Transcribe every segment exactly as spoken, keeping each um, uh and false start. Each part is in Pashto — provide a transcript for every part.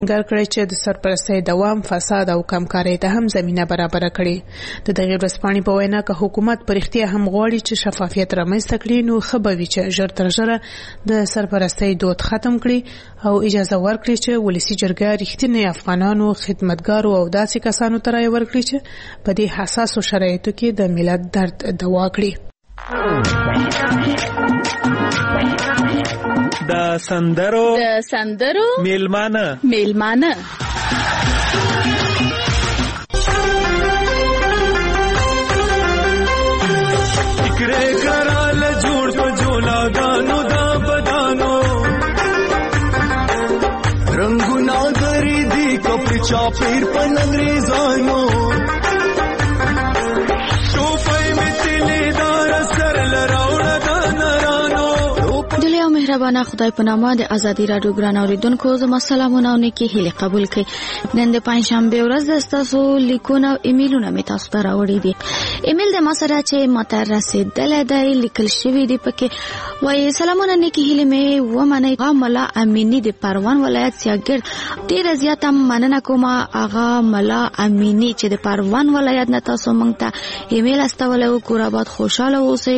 ګر کړی چې د سرپرستۍ دوام فساد او کمکارۍ ته هم زمينه برابر کړي. د دغه ورځپاڼې په وینا که حکومت پرختیا هم غواړي چې شفافیت رامنځته کړي نو خبروي چې ژر تر ژره د سرپرستۍ دود ختم کړي او اجازه ورکړي چې ولسی جرګه رښتینی افغانانو خدمتګارو او داسې کسانو ته راي ورکړي چې په دې حساسو شرایطو کې د ملت درد دوا کړي. د سندرو د سندرو میلمانه میلمانه فکرې کرال جوړ په جولا غانو دا بدانو رنگونه غری دی کپ چاپیر په انګریزانو شوفای متلی دار سر لراوړه د نرانو. دلیا مهربانه خدای په نامه د ازادي رادیو ګران اوریدونکو زما سلامونه او نیکی هیله قبول کړئ. نن د پنځشنبه ورځ د تاسو لیکونه او ایمیلونه می تاسو ته راوړي دي. ایمیل د ما سره چې ماته رسیدل دی لیکل شوی دی پکې وایي سلامونه نیکی هیله می و منی ملا امینی د پروان ولایت سیاګر ډیر زیاته مننه کوم اغا ملا امینی چې د پروان ولایت نه تاسو مونږ ته ایمیل استولو کور آباد خوشاله اوسئ.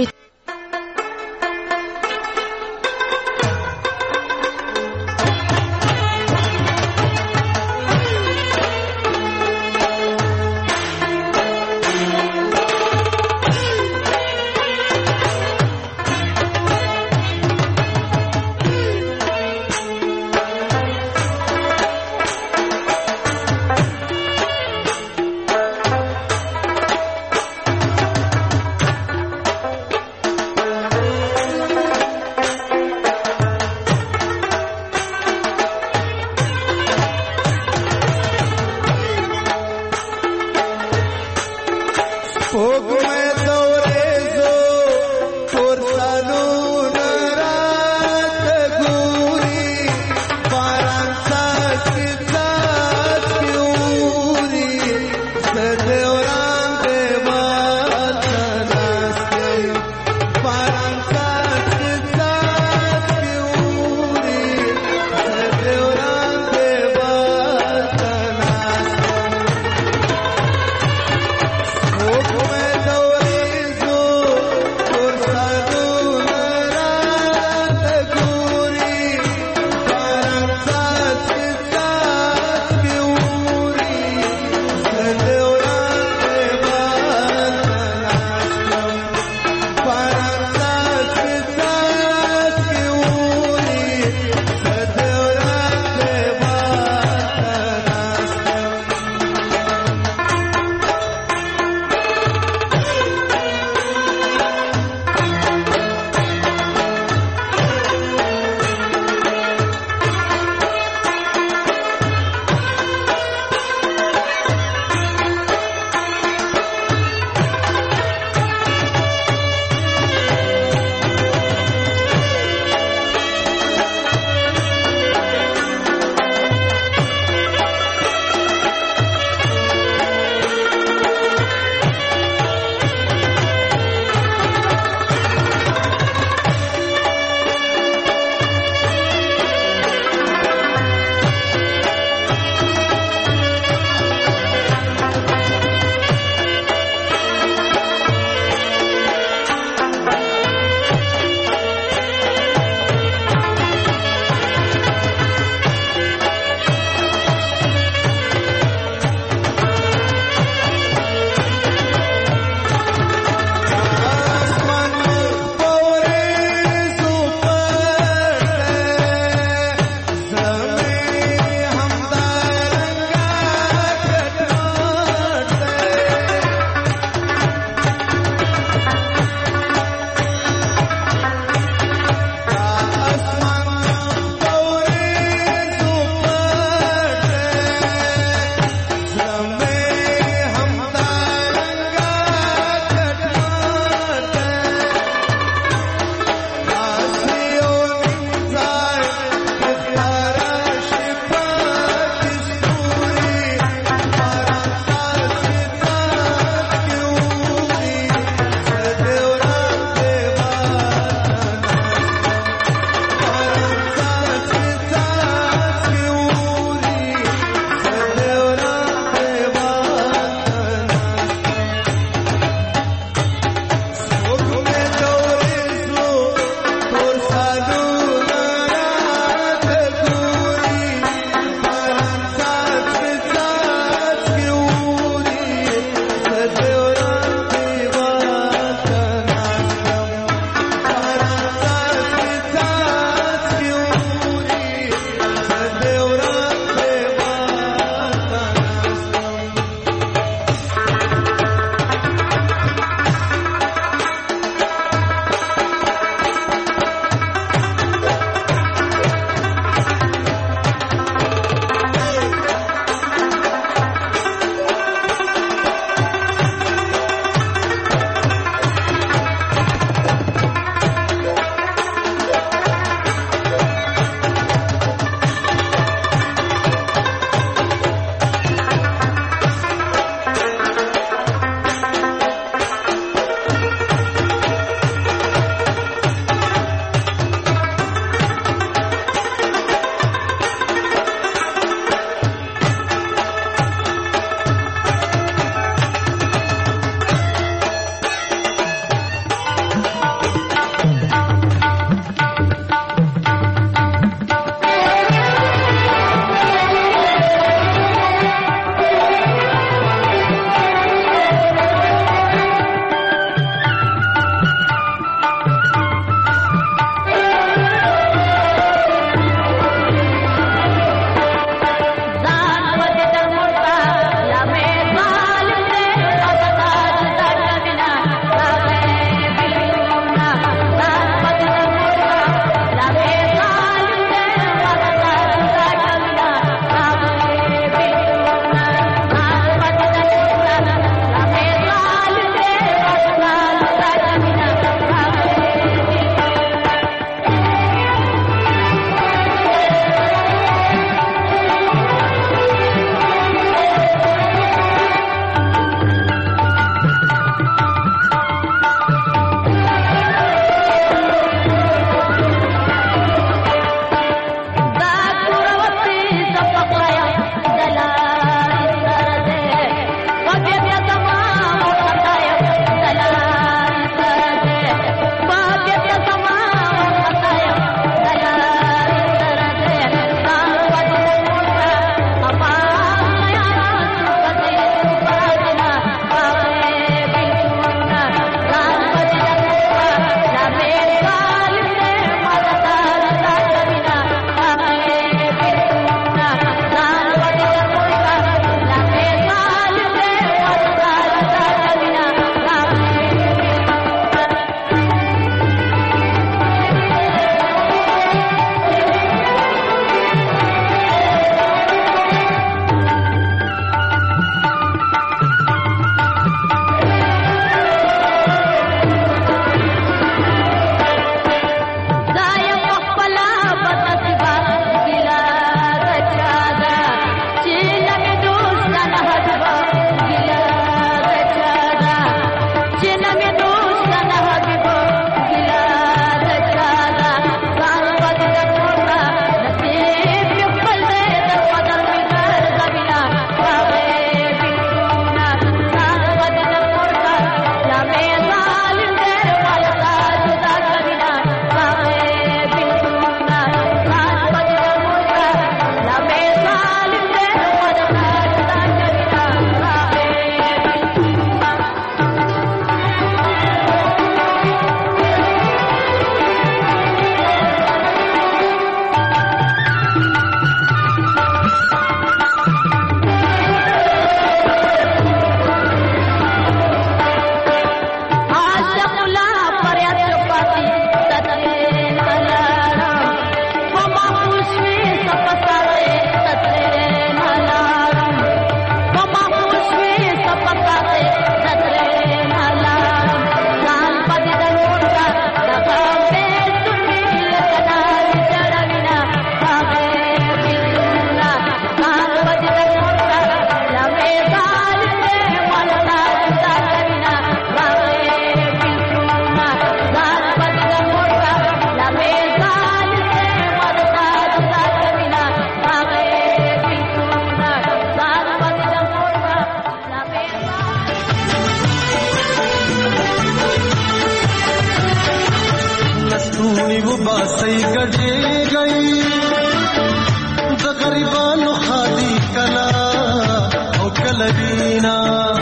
پاسي ګډې گئی د غریبانو خادي کلا او کلوینا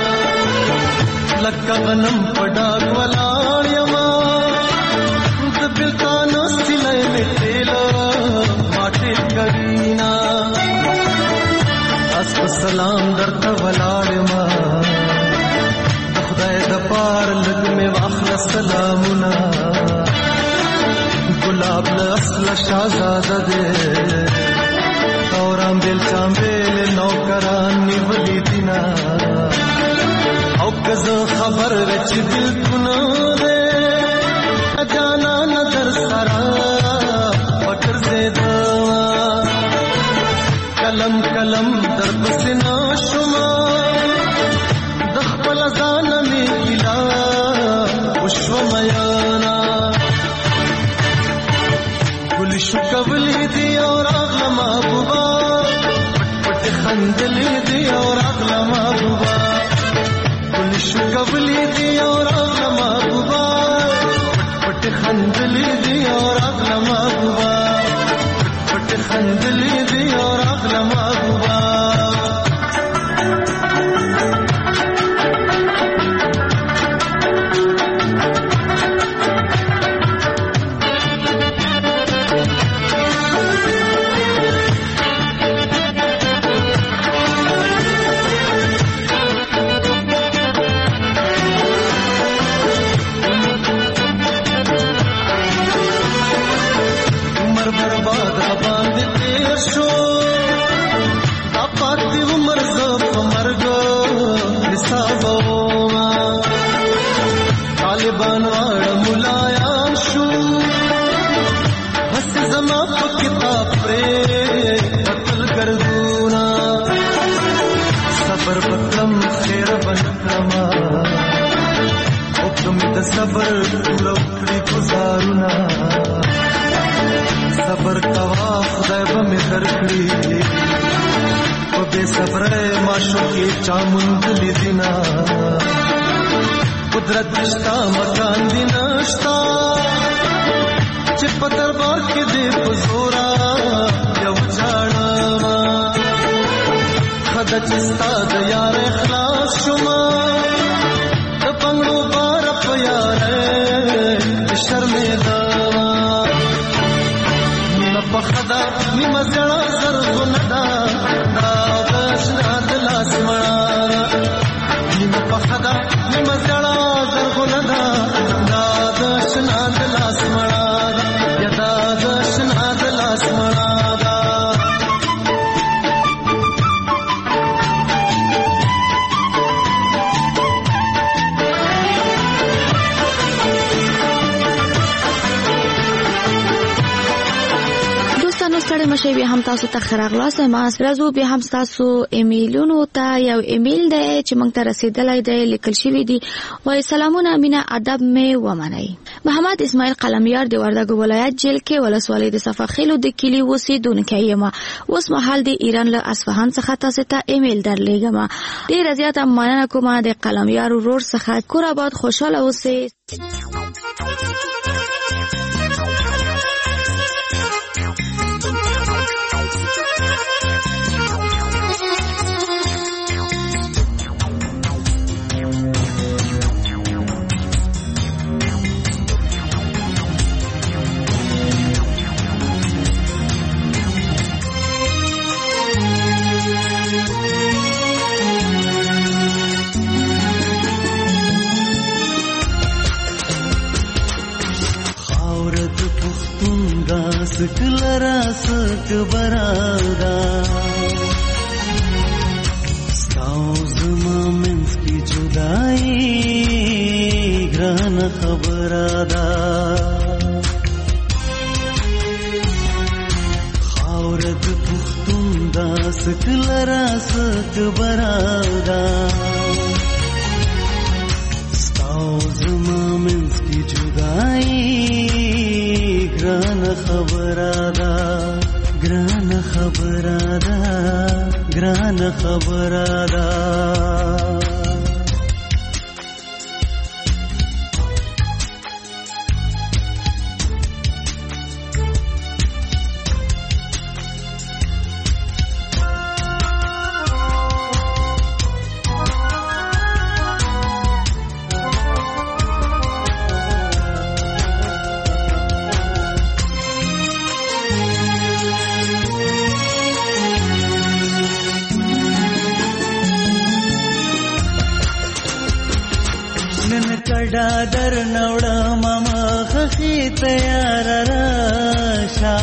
لکه غنم پډاګ ولاړ یما د بلتانو سلې میټېلا ماټې کرینا اس سلام درته ولاړ یما خدای د پار لګ می واخل سلامونه گلاب اصل شاهزاده دے اورام دل چامبیل نوکران نیولی دینا او کز خبر وچ دل کنو دے جانا نظر سرا فکر زیدہ کلم کلم در پسنا شما دخپل زانمی گلا وشو میانا شو قبلی دی اور اغلا محبوبا پٹ خندلی دی اور اغلا محبوبا کل شو قبلی دی اور اغلا محبوبا پٹ خندلی دی اور اغلا محبوبا پٹ خندلی دی اور اغلا محبوبا صبر لوکړي گزارونه صبر کوا خدای به مې درکړي په دې صبر معشوقې چا مونږ لیدینا قدرت شتا مکان دی نشتا چې په دربار کې دې پزورا یو ځاړه خدای چې ستا د یار اخلاص شوما د پنګړو بار په یار شرمېدا نیمه په خدا نیمه زړه زرغونه دا دا بشنا د لاس مړه نیمه په خدا نیمه زړه زرغونه دا دا بشنا د لاس مړه یا دا بشنا د لاس مړه ستړي مشه به هم تاسو ته خراغلاس ما راځو به هم تاسو ایمیلونو ته یو ایمیل دی چې موږ ته رسیدلای دی لیکل شوی دی وای سلامونه امینه ادب می ومنئ محمد اسماعیل قلمیار دی وردګو ولایت جیل کې ولسوالۍ د صفاخیلو د کلی اوسیدونکو یم اوس مهال د ایران له اصفهان څخه تاسو ته ایمیل درلېږم ډیر زیاته مننه کوم د قلمیار ورور څخه کور آباد خوشاله اوسئ سکلرا سک برادا ستاو زما منس کی جدائی گران خبرادا خاورد پختون دا سکلرا سک برادا ستاو زما منس کی جدائی گران خبرادا گران خبرادا گران خبرادا ډادر نوړه ماما خخي تیار راشا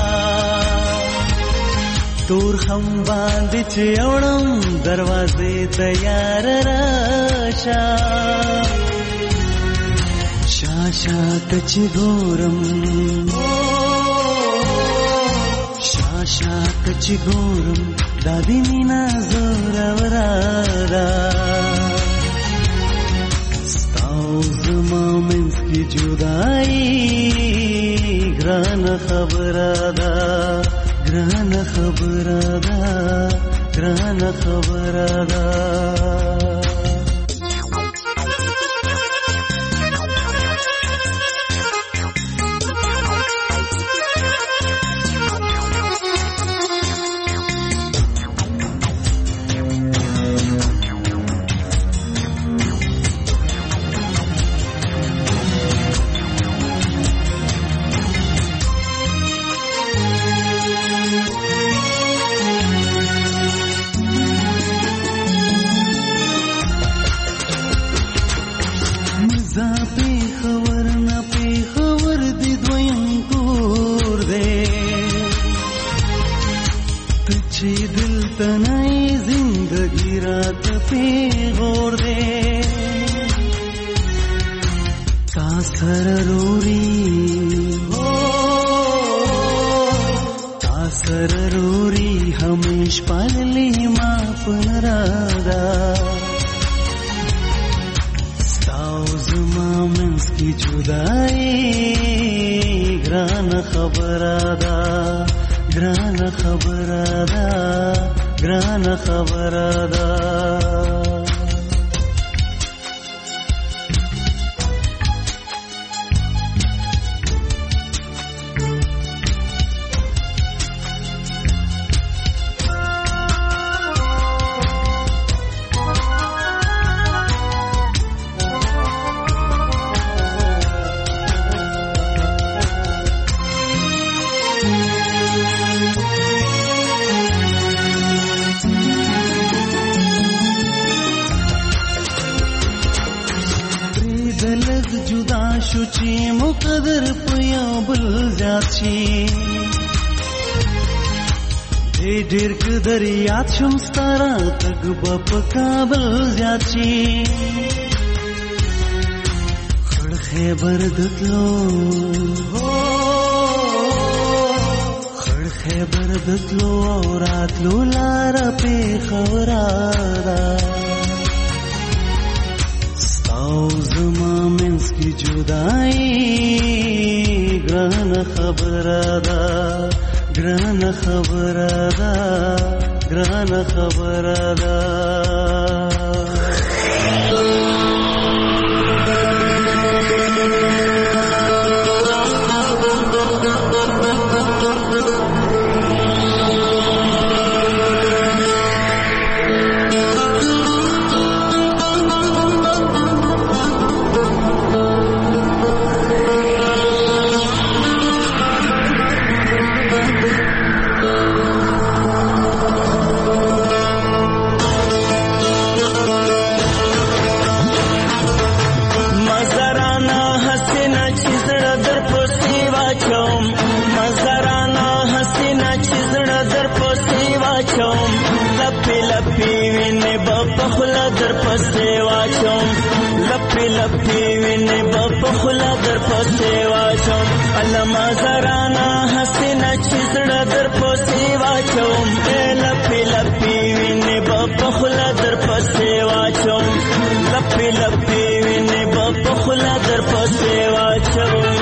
تور هم باندې چې اورم دروازې تیار راشا شاشا کچ ګورم شاشا کچ ګورم دادی مینا زور ورارا ستاو زما منس کی جدائی گران خبره ده گران خبره ده گران خبره ده شم ستارا تک بپ کابل زیاچی خړ خیبر دتلو خړ خیبر دتلو راتلو لار په خورا ستاو زما منس کی جدائی ګران خبره ده ګران خبره ده ګران خبره ده لپی ویني بپخلا در پسې واچوم علما زرانا حسینا چې زړه در پسې واچوم لپی لپی ویني بپخلا در پسې واچوم لپی لپی ویني بپخلا در پسې واچوم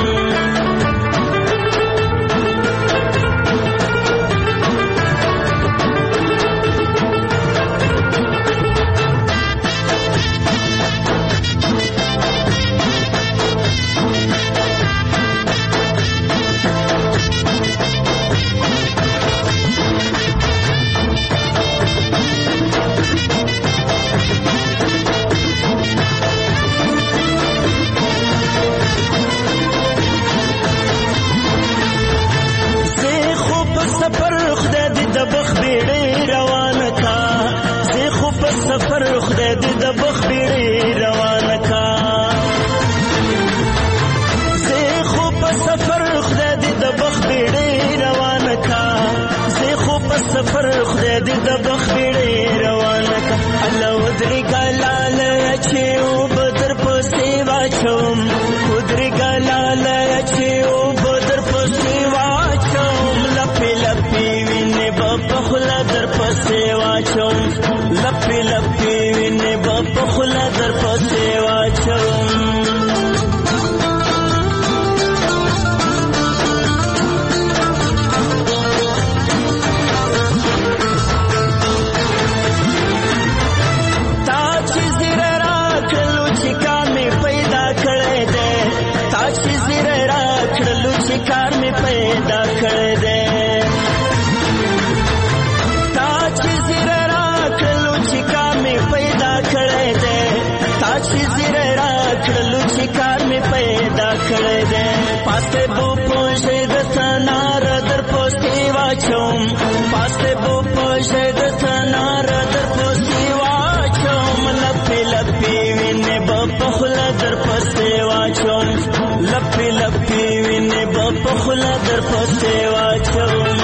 پاسته بو پوشه د سنار در پوستی واچوم پاسته بو پوشه د سنار در پوستی واچوم لپی لپی وینه بپخلا در پوستی واچوم لپی لپی وینه بپخلا در پوستی واچوم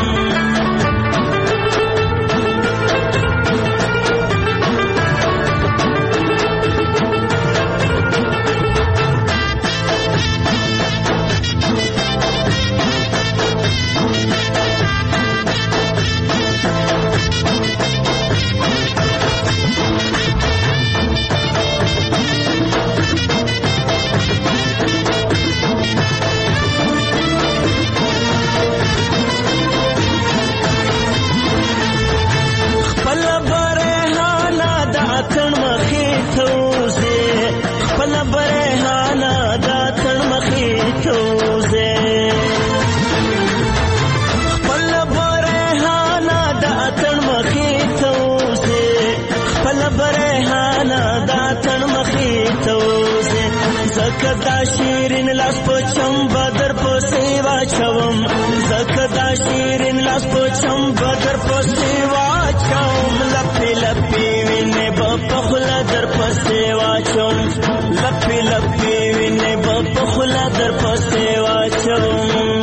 زکدا شیرین لاس پوچم بدر پوسی واچوم زکدا شیرین لاس پوچم بدر پوسی واچوم لپی لپی وینه بپخلا در پوسی واچوم لپی لپی وینه بپخلا در پوسی واچوم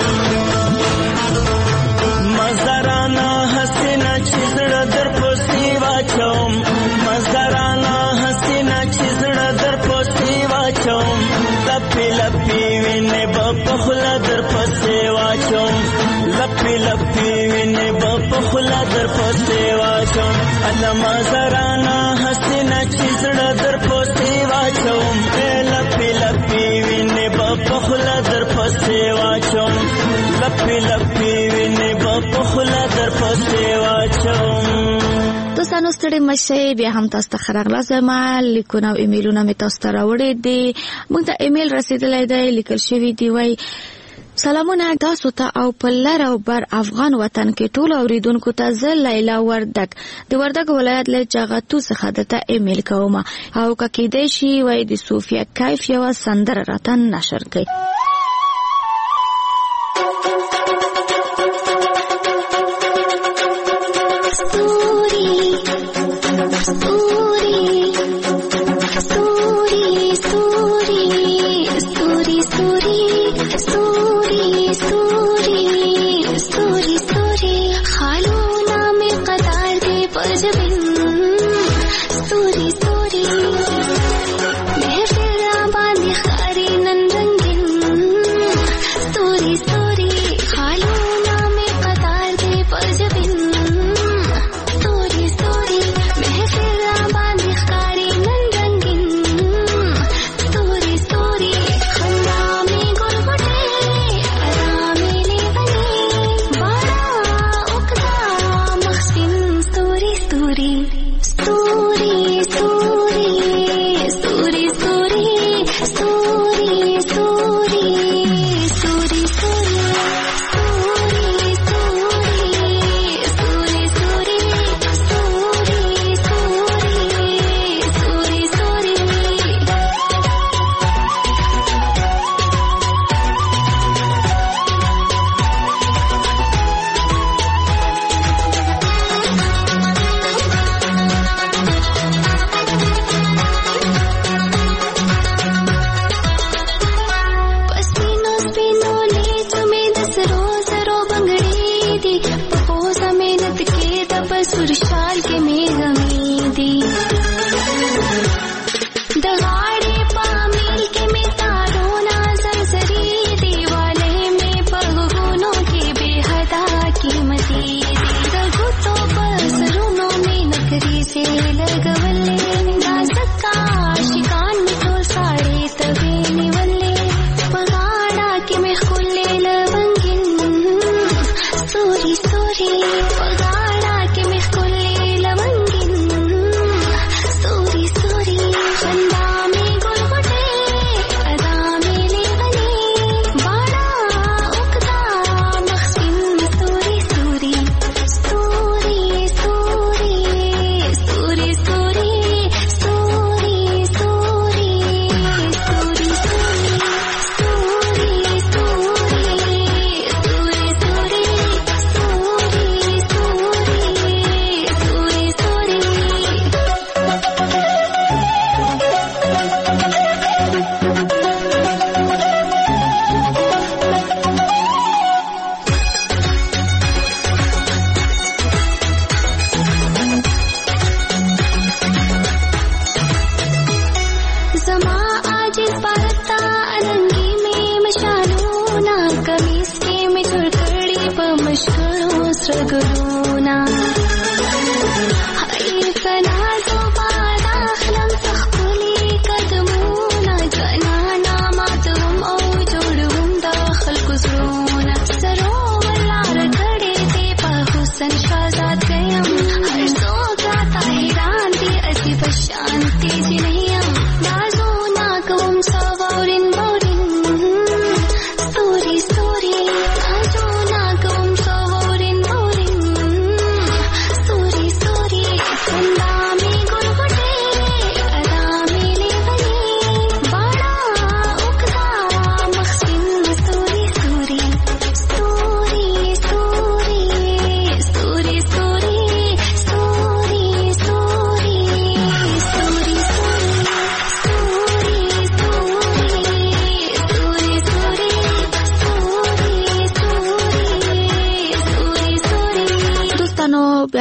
مزارانا حسینا چیزړه در پوسی واچوم مزارانا حسینا چیزړه در پوسی واچوم لپی لپی وینه بپخلا در پوسی واچوم لپی لپی وینه بپخلا در پوسی واچوم الله مزارانا حسینا چیزړه در پوسی واچوم لپی لپی وینه بپخلا در پوسی واچوم لپی لپی وینه بپخلا در پوسی واچوم دوستانو ستړي مشه بیا هم تاسو ته خراغلا زما لیکونه او ایمیلونه می تاسو ته راوړي دي موږ ته ایمیل رسیدلی دی لیکل شوی دی وای سلامونه تاسو ته او په لر او بر افغان وطن کې ټول اوریدونکو ته زه لیلا وردک د وردک ولایت له چاغاتو څخه دته ایمیل کوم او ککې دی شي وای د صوفیا کیف یو سندره راتن نشر کړي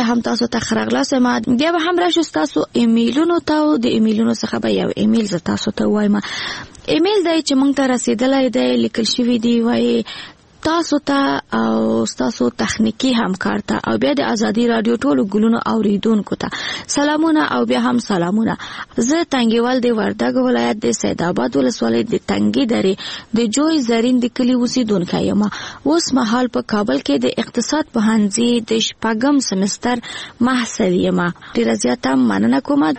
هم تاسو ته خراغله سم بیا به هم راشو تاسو ایمیلونو ته د ایمیلونو څخه به یو ایمیل ز تاسو ته وایم. ایمیل دی چې مونږ ته رسیدلای دی لیکل شوی دی وای تاسو ته او تاسو تخنیکی همکار ته او بیا د ازادي رادیو ټولو ګلونو اوریدونکو ته سلامونه او بیا هم سلامونه. زه تنګیوال د وردګ ولایت د سید آباد ولسوالۍ د تنګي درې د جوی زرین د کلی اوسیدونکو یم. اوس مهال په کابل کې د اقتصاد پوهنځي د شپږم سمستر محصل یم. ډیره زیاته مننه کوم.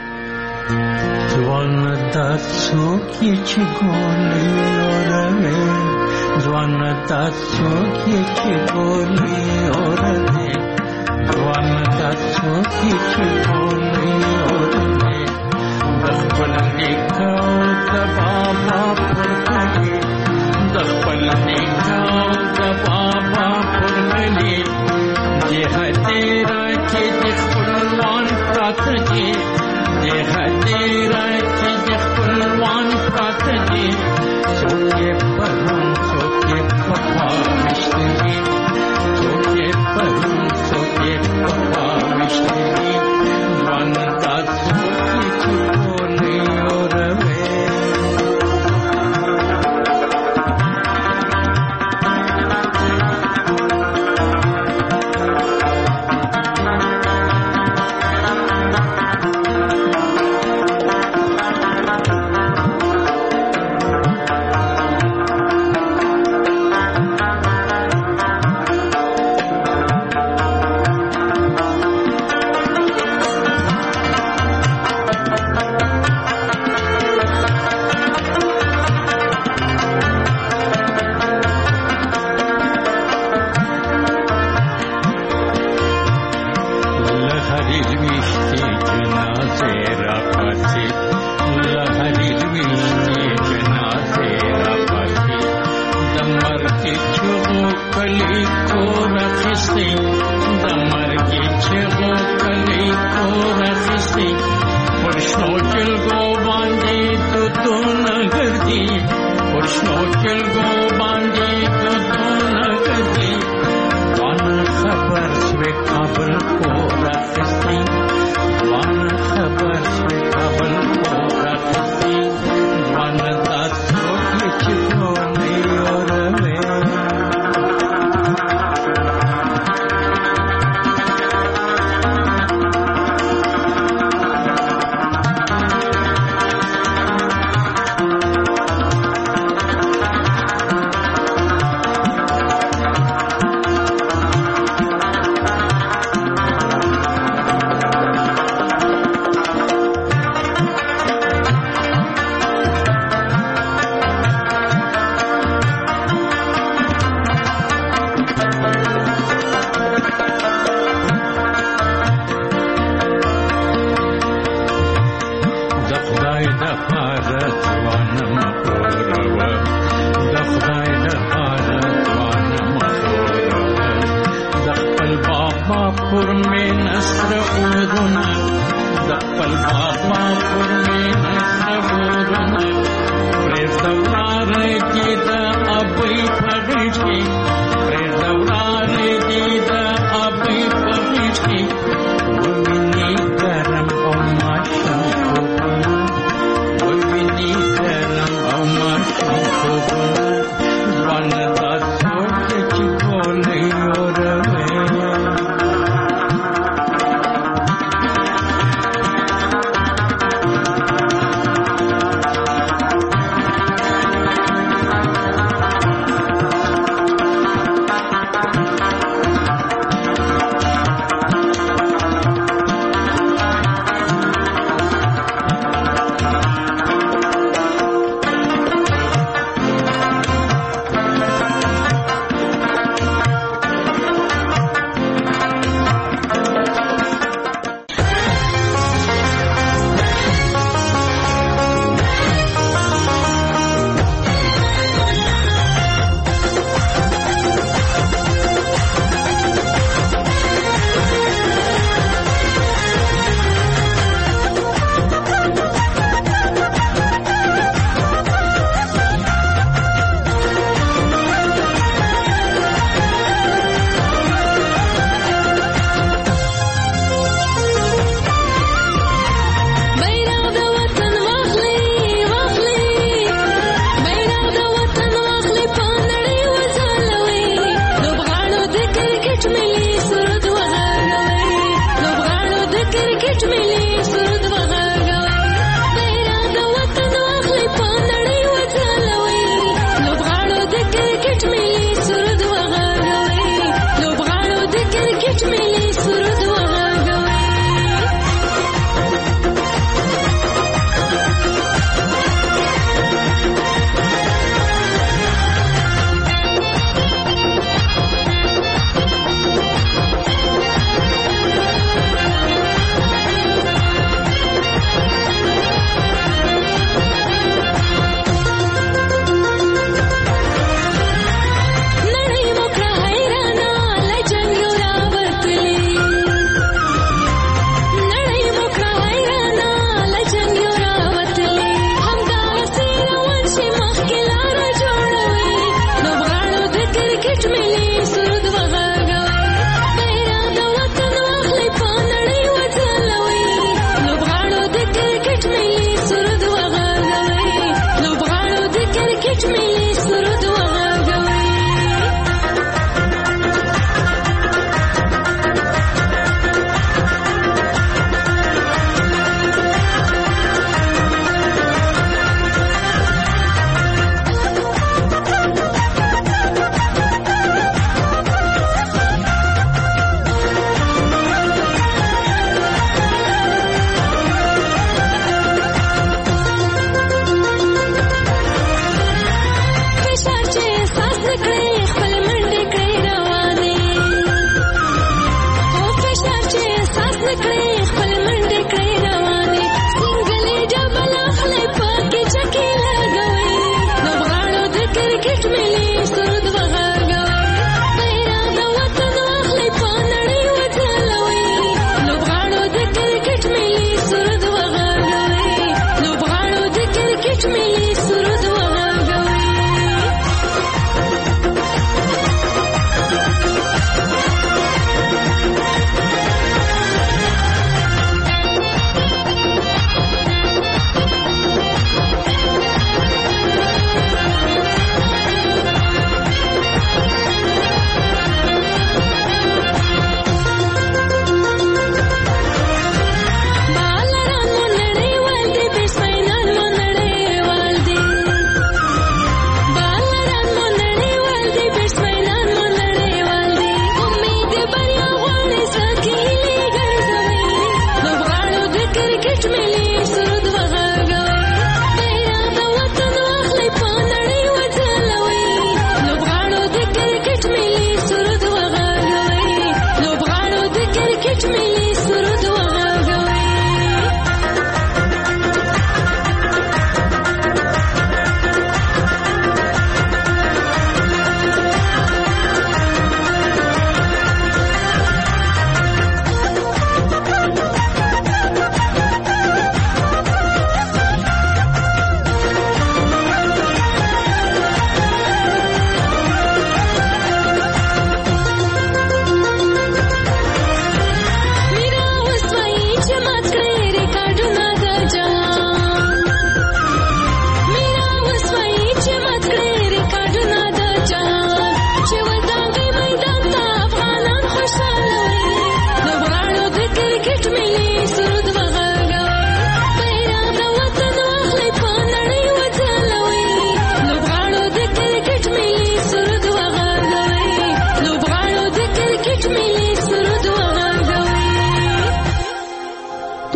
ځوان تاسو کې چې ګولې اورمه ځوان تاسو کې چې ګولې اورمه ځوان تاسو کې چې ګولې اورمه د خپل نکاو د بابا پر کلی د خپل نکاو د بابا پر کلی دې هتیرا چې د خپلوان پراته دي دې هتیرا چې د خپلوان پراته دي څوک په څوک په پاوښتني څوک په څوک په پاوښتني ځوان تاسو چې ګولې اورمه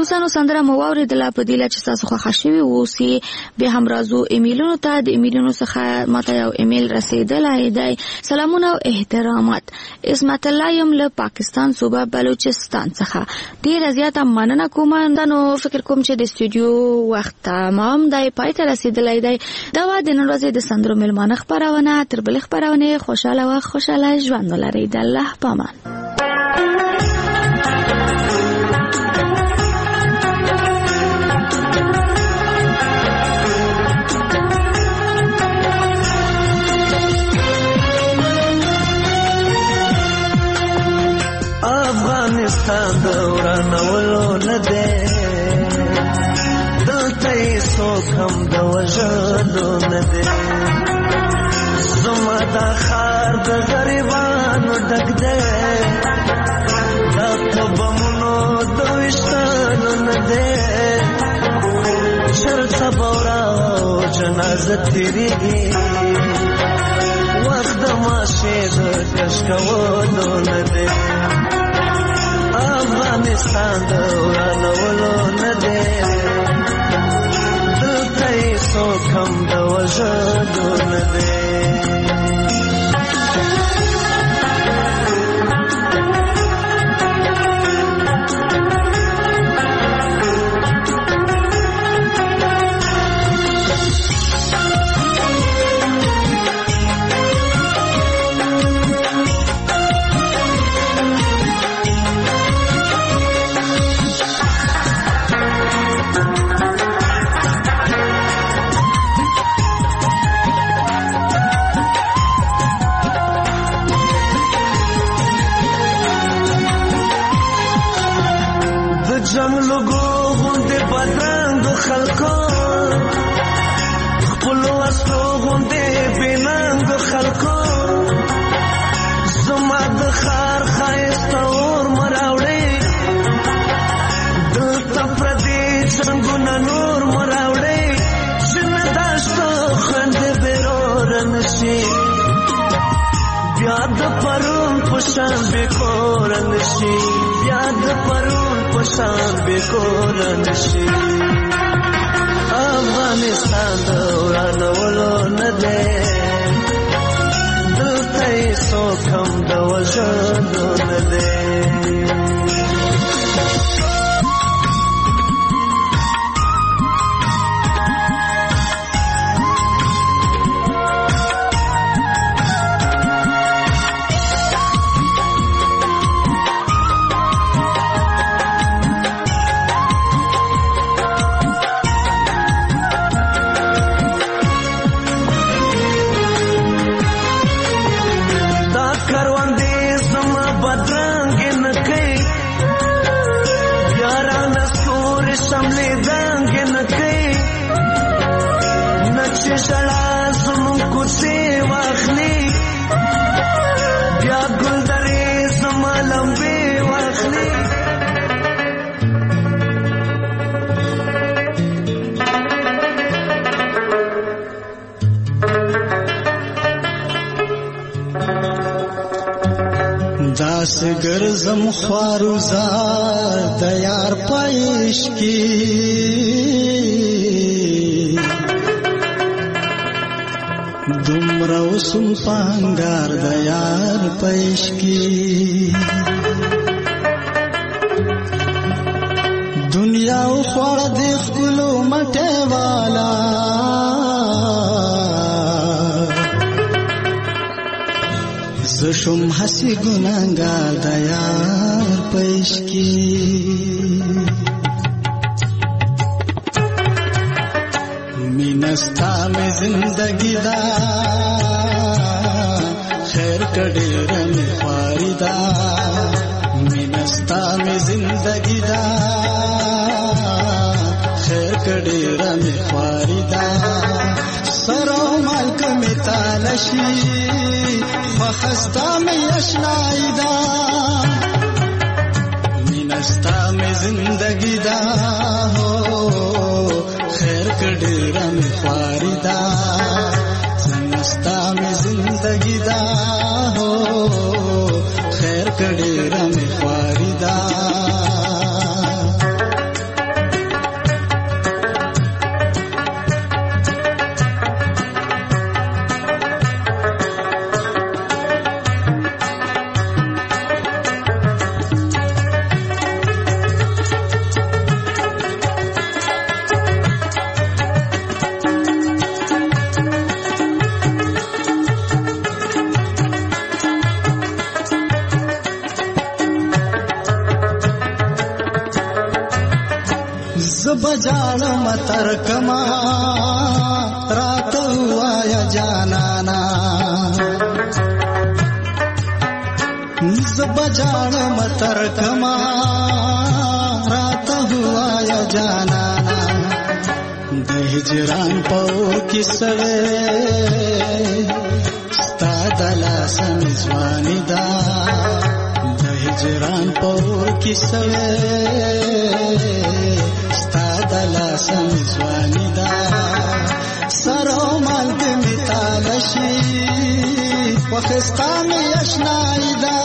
دوستانو سندره مو واوریدله په دې چې تاسو خوښه شوي اوسئ. بیا هم راځو ایمیلونو ته. د ایمیلونو څخه ماته یو ایمیل رسیدلی دی. سلامونه او احترامات. عصمت الله یم له پاکستان صوبه بلوچستان څخه. ډیره زیاته مننه کوم. نو فکر کوم چې د استودیو وخت تمام دی، پای ته رسیدلی دی. دا و د نن ورځې د سندرو میلمانه خپرونه. تر بلې خپرونې خوشحاله و خوشحاله ژوند ولرئ. د الله په امان. افغانستان دورانولو نه دی، دلته یې څوک هم د وژلو نه دی. زما دا ښار د غریبانو ډک دی، دا په بمونو د ویشتلو نه دی. چېرته به ورا جنازه تېرېږي، وخت د ماشې د کش کولو نه دی. افغانستان د ورانولو نه دی، دلته یې څوک هم د وژلو نه دی. جنگلو گو غنده بدرنگ و خلقو، خپلو اصلو غنده بیننگ و خلقو. زما د خار خایسته اور مراوڑی، دلتا پردی جنگونا نور مراوڑی. شن داشتو خند بیرورن شی، بیاد پرون پشان بکورن شی، بیاد پرون پشان بکورن شي. افغانستان د ورانولو نه دی، دلته یې څوک هم د وژلو نه دی. شړا زمون کوڅې واخلي، بیا ګلدرې زما لمبې واخلي. داسې ګرځم خواروزار د یار پایش کې، دومره وسم پانګار د یار پایش کې. دنیا او خوړه د ښکلو مټې والا، زه شوم هسې ګناهګار د یار پایش کې. مینستا میں زندگی دا خیر کډیر می خواریدا، مینستا میں زندگی دا خیر کډیر می خواریدا. سرو مالک می تالشی فخستا می اشنایدا، مینستا میں زندگی دا خیر کډیر می خواریدا. سنستا می زندگی دا خیر کډیر می خواریدا. زبجاړم تر کما راته وایا جانانا زبجاړم تر کما راته وایا جانانا د هجران پور کې سوي ستا د لاس مزواني دا د هجران پور کې سوي ستا د لاس مزواني دا سرو مال دې میتال شي وخستا مې اشنای دا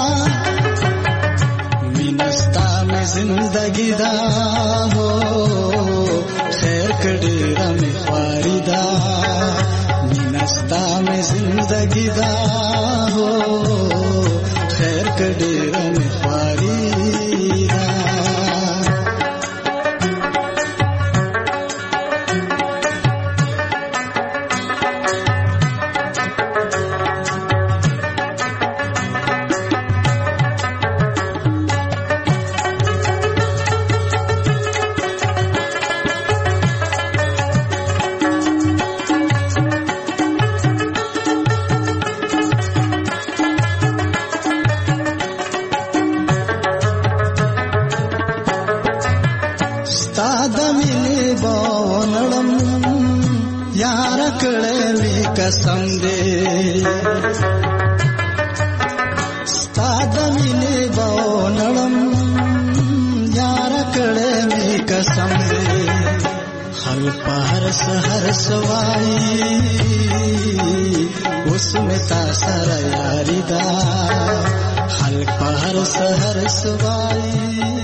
مینستا مې زندگی دا هو خیر کړي رمې خواري دا مینستا مې زندگی دا هو خیر کړي رمې خواري دا قسم دے ستا د مینې باو نړم یار کړه می قسم دے خل پهر سحر سوای اوس می تا سره یاری دا خل پهر سحر سوای